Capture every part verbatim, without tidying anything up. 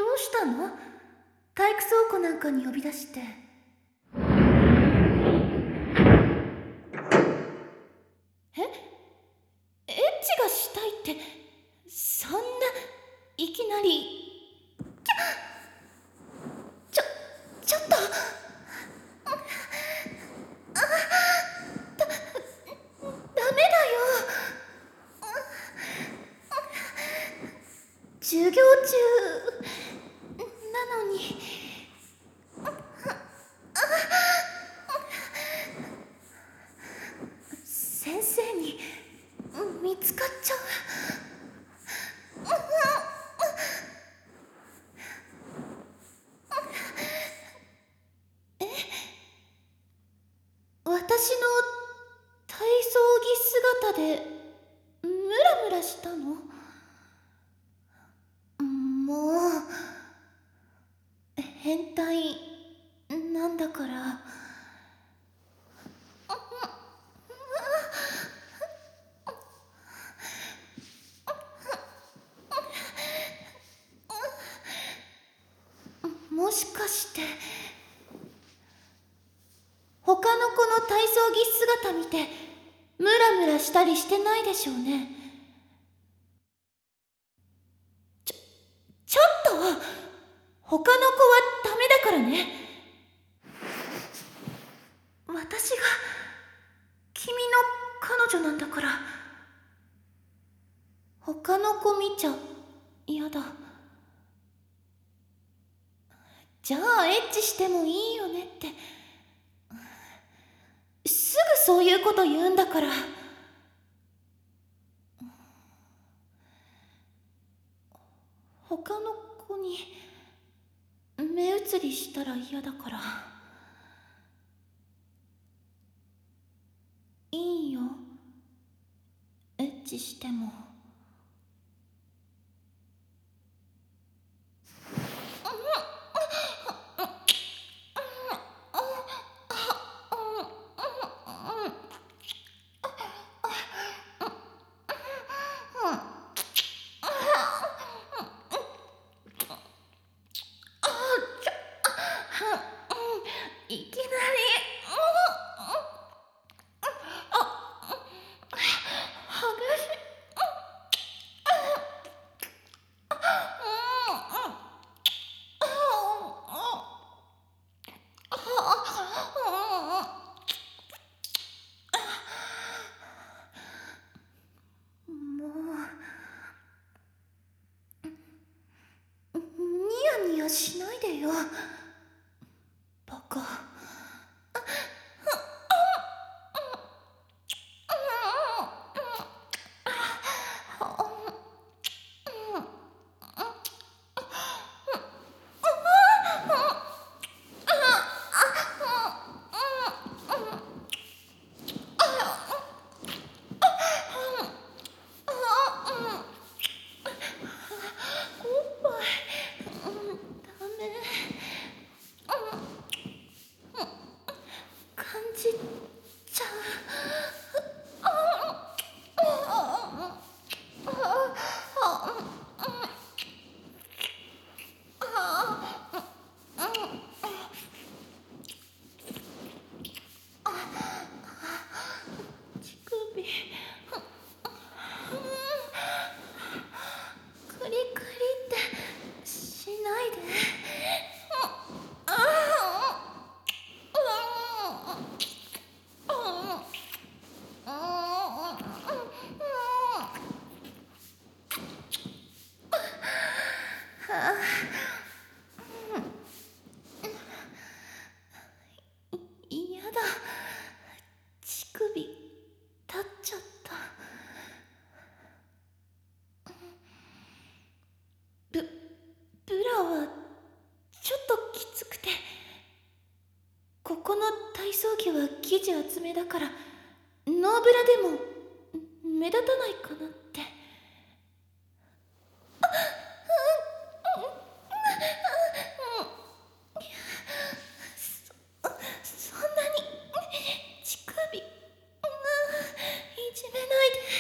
うしたの？体育倉庫なんかに呼び出して。え？エッチがしたいって、そんないきなり。ちょ、ちょ、ちょっと。あ、だ、ダメだよ。授業中なのに。先生に見つかっちゃう。え？私の体操着姿でムラムラしたの？もう変態なんだから。もしかして他の子の体操着姿見てムラムラしたりしてないでしょうね。ちょ、ちょっと他の子はダメだからね。私が君の彼女なんだから。他の子見ちゃ嫌だ。じゃあエッチしてもいいよねって、すぐそういうこと言うんだから。他の子に目移りしたら嫌だから。いいよ、エッチしても。いきなり。ニヤニヤしないでよ、バカ。嫌だ、乳首立っちゃった。ブブラはちょっときつくて、ここの体操着は生地厚めだからノーブラでも目立たないかなって。そそんなに乳首いじめないで。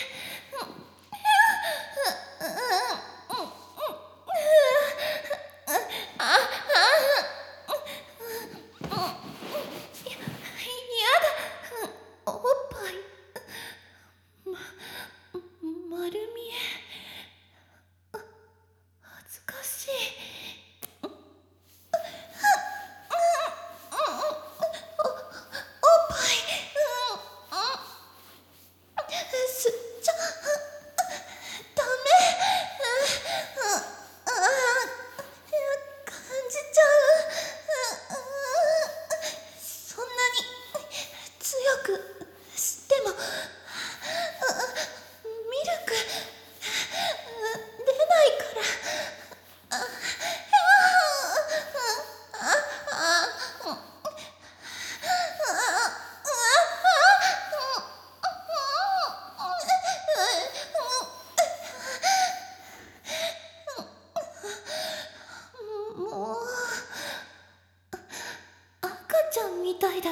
たいだよ。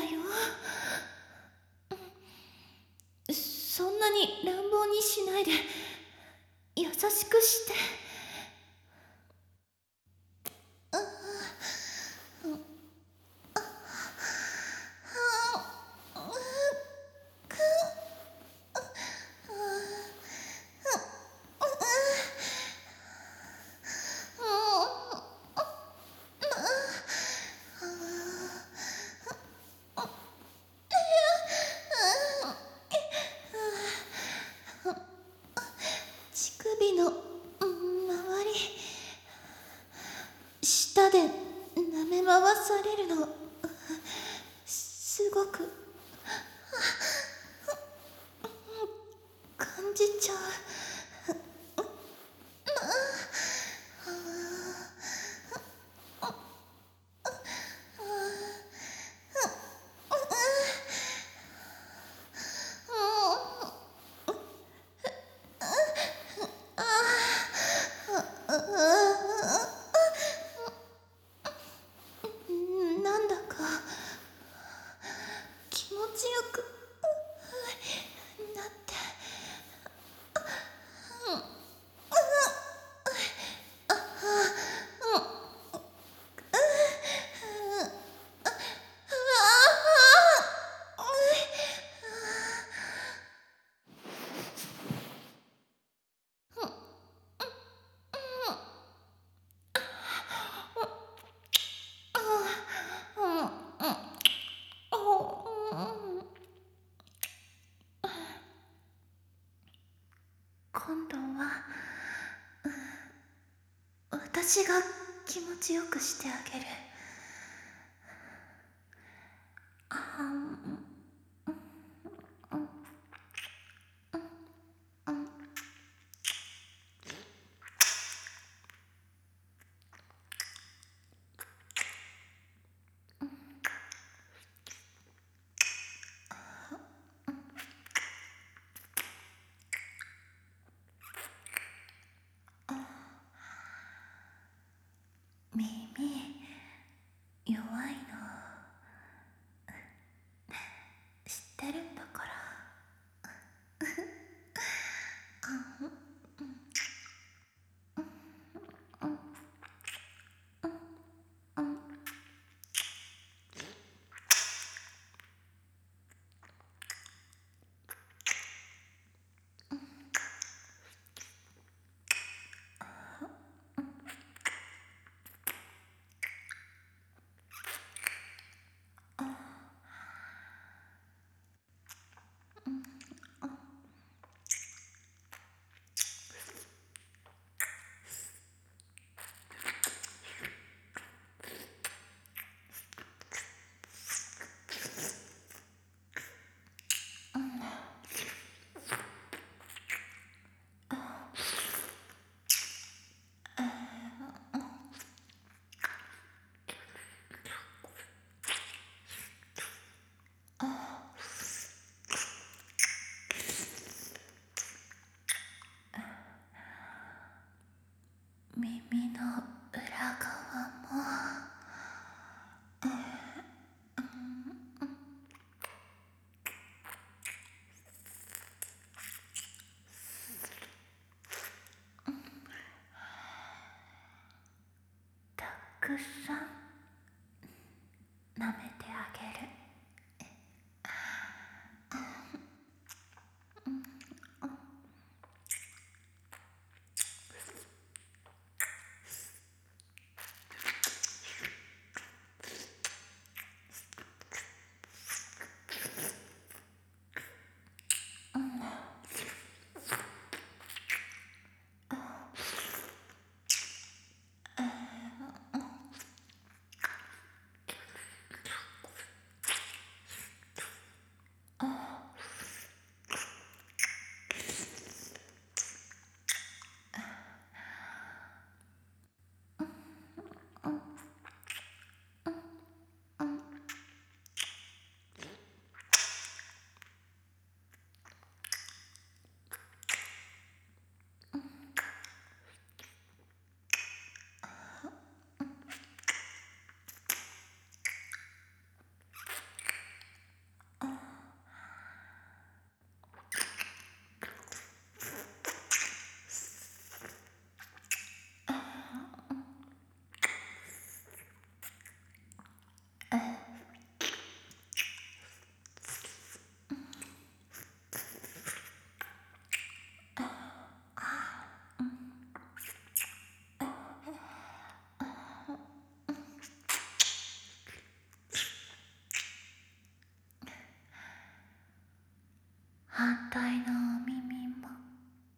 そんなに乱暴にしないで優しくして。乳首の周り、舌で舐め回されるのすごく感じちゃう。なんだか気持ちよくなって。今度は私が気持ちよくしてあげる。耳弱いの知ってるんだから。耳の裏側もたくさん舐めてあげる。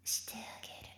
してあげる。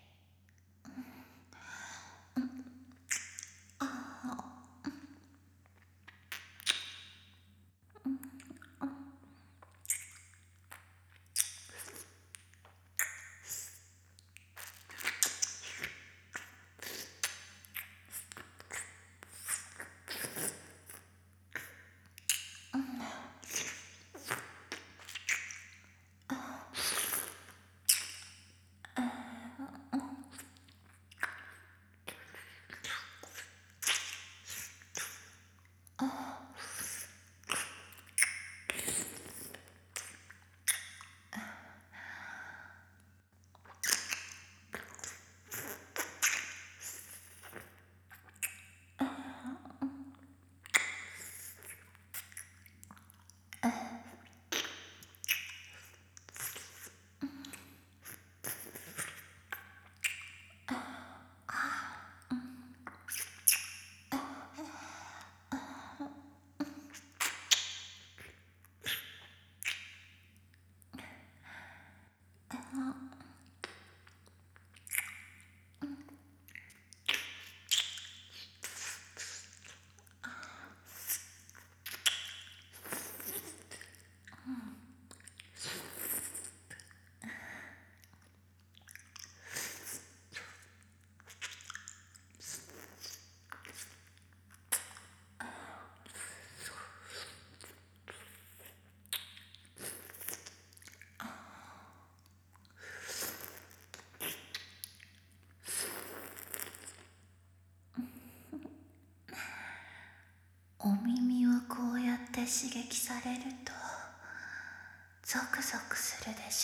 お耳をこうやって刺激されるとゾクゾクするでしょ。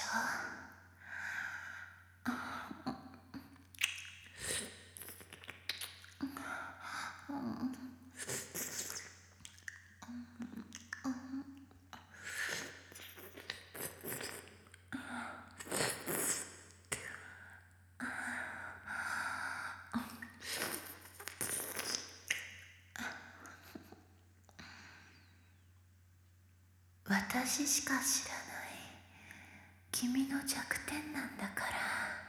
私しか知らない君の弱点なんだから。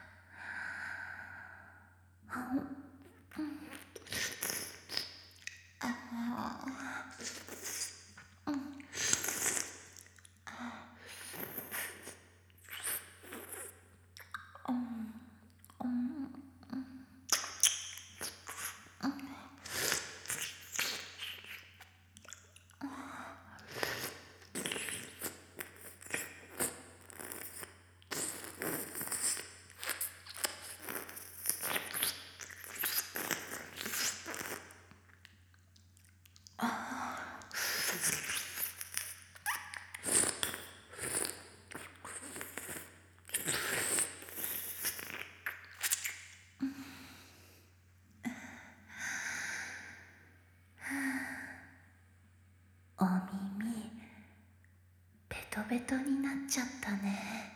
お耳ベトベトになっちゃったね。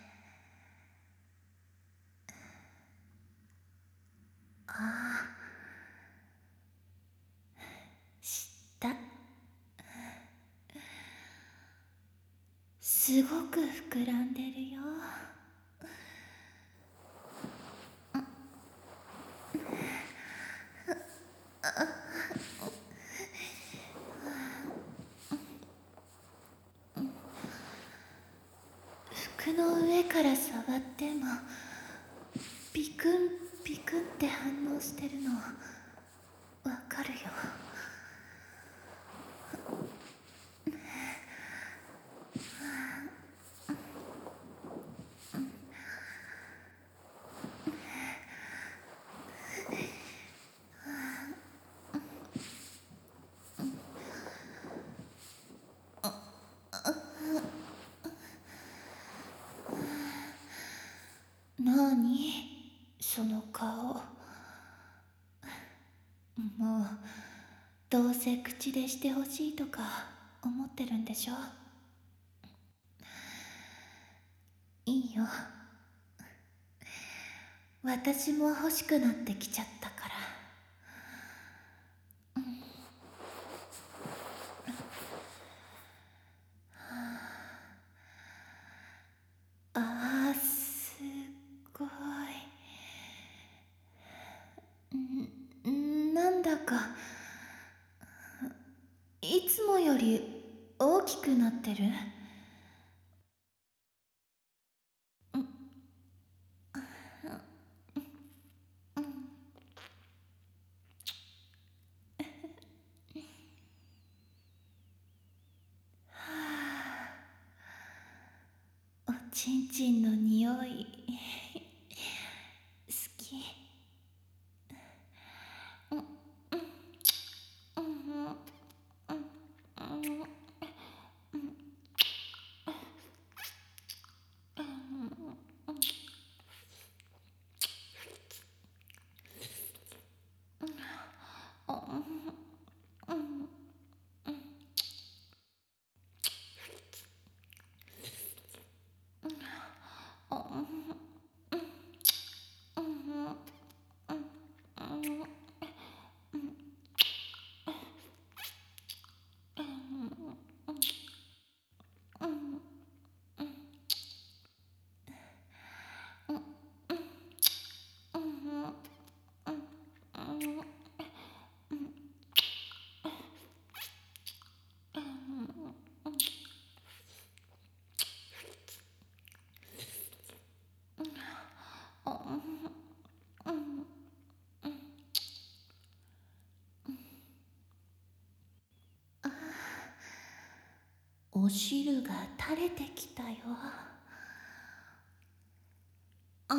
ああ、知った。すごく膨らんでるよ。服の上から触ってもピクンピクンって反応してるのわかるよ。なにその顔。もうどうせ口でしてほしいとか思ってるんでしょ。いいよ、私も欲しくなってきちゃったから。あー、すっごいんなんだかいつもより大きくなってる。おちんちんの匂い好き。お汁が垂れてきたよ。あ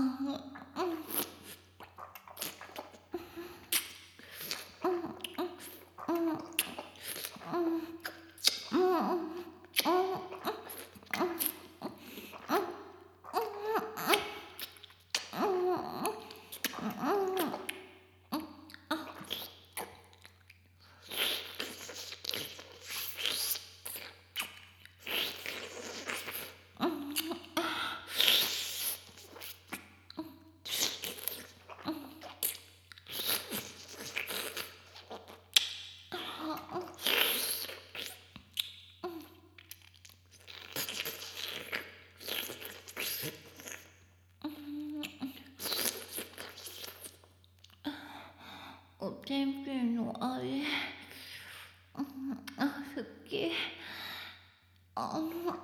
おてんぺんの味、あ好き。あ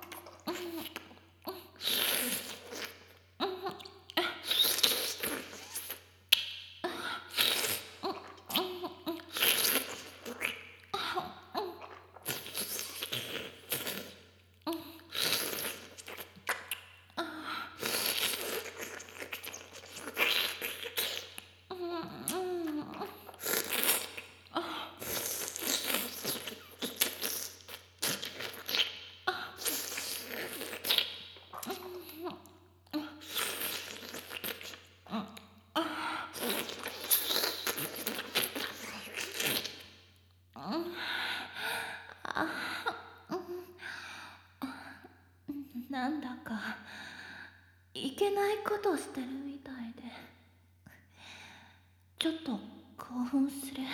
なんだかいけないことしてるみたいでちょっと興奮する。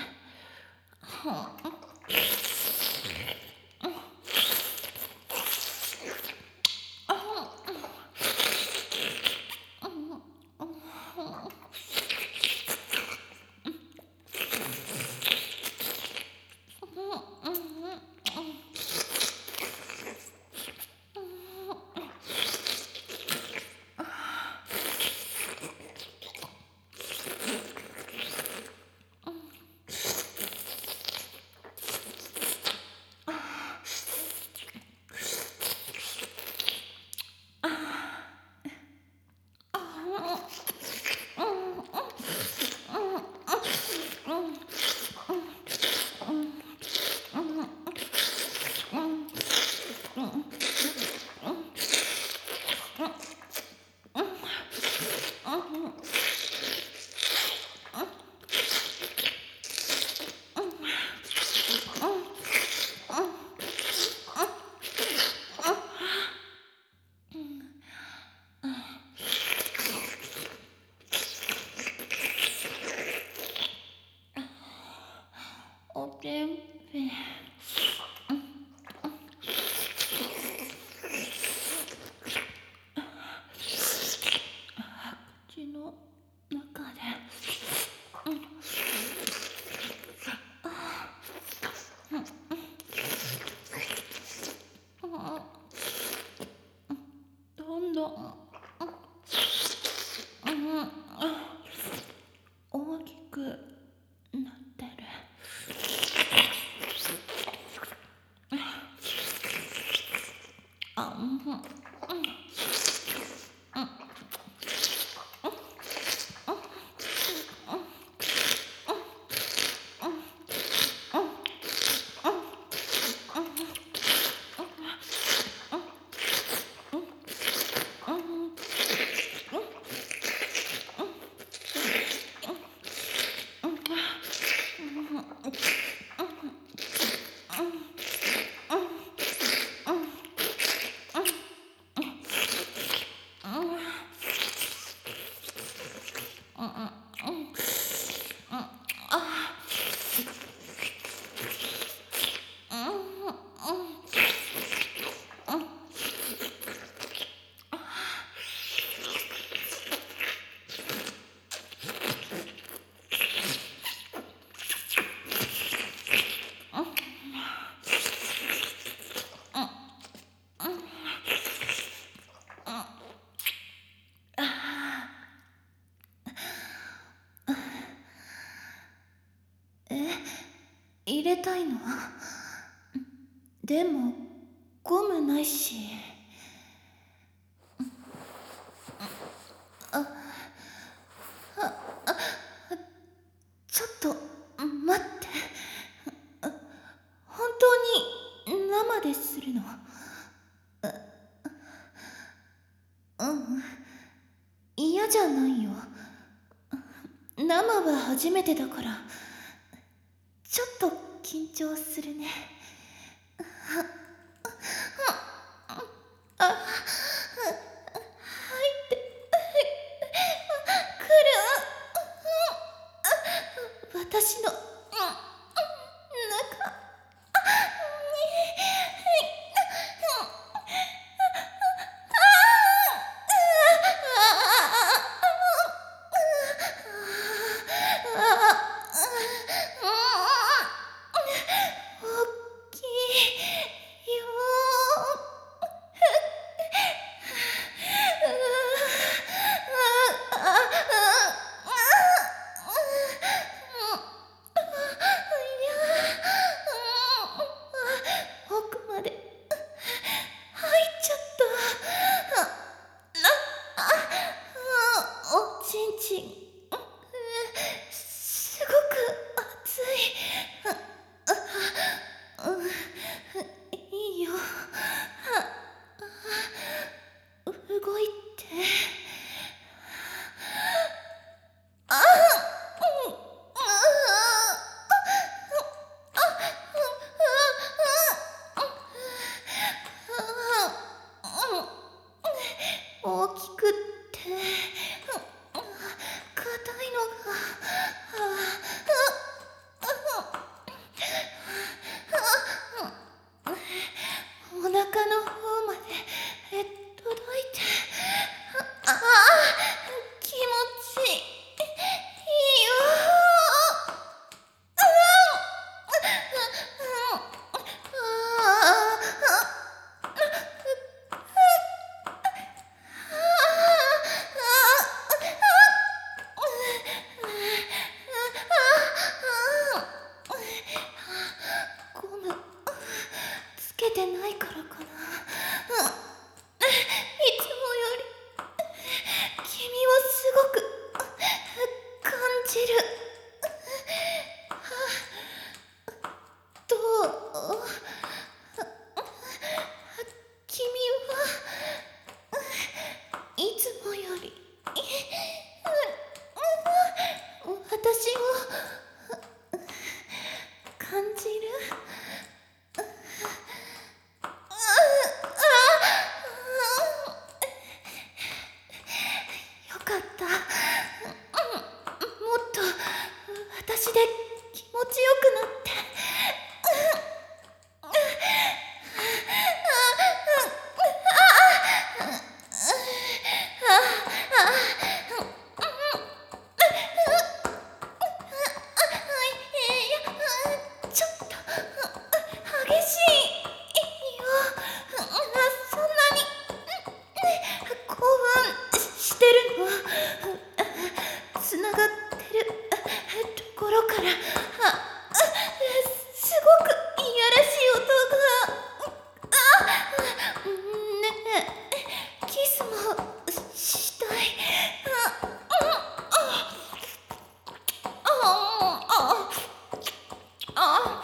おてんぺん口の中でどんどん大きくなってる。あうん入れたいの？でもゴムないし。あああちょっと待って。本当に生でするの？うん嫌じゃないよ。生は初めてだからちょっと緊張するね。あ、入ってくる。私の中すごく熱い。いいよ。動いて。あ大きくって硬いのがお腹の方まで届いて、ああ気持ちいいよ。ゴムつけてないからかな。いつもより君をすごく感じる。どう？君はいつもより私を感じる？よかった。もっと私で気持ちよくなって。 つながってるところからあすごくいやらしい音があねえキスもしたいああああ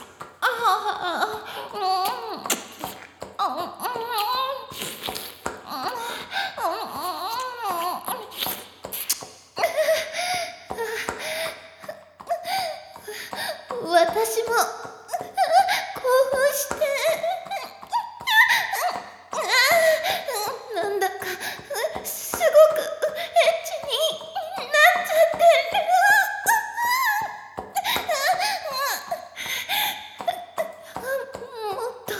私も興奮してなんだかすごくエッチになっちゃってる。もっと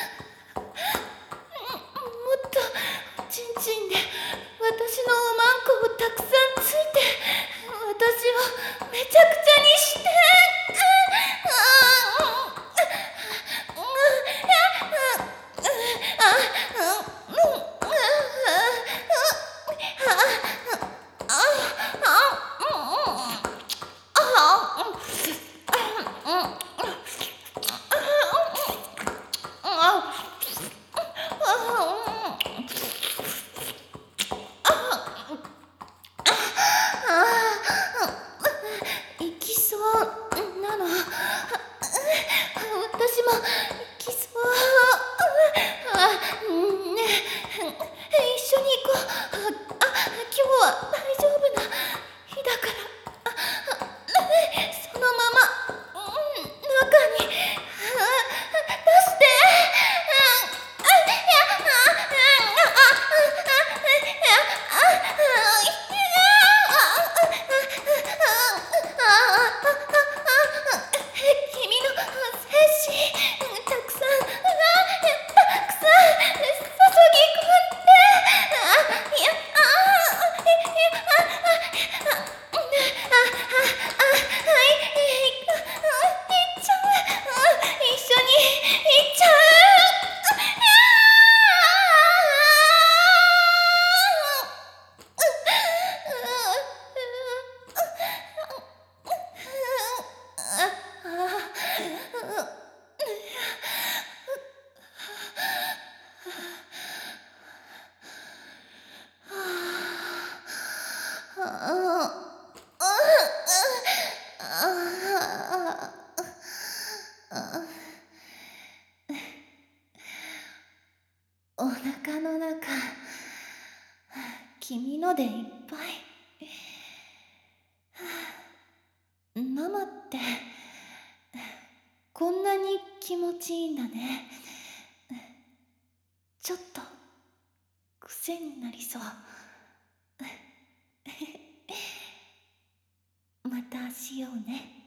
もっとチンチンで私のおまんこをたくさんついて私をめちゃくちゃにして行きそうなの。私も行きそう。あ、ねえ、一緒に行こう。あ、今日は大丈夫な日だから。そのまま中に出して。君の精子たくさんたくさん注ぎ込んであいやあ一緒に行っちゃう。お腹の中君のでいっぱい。ママってこんなに気持ちいいんだね。ちょっと癖になりそう。またしようね。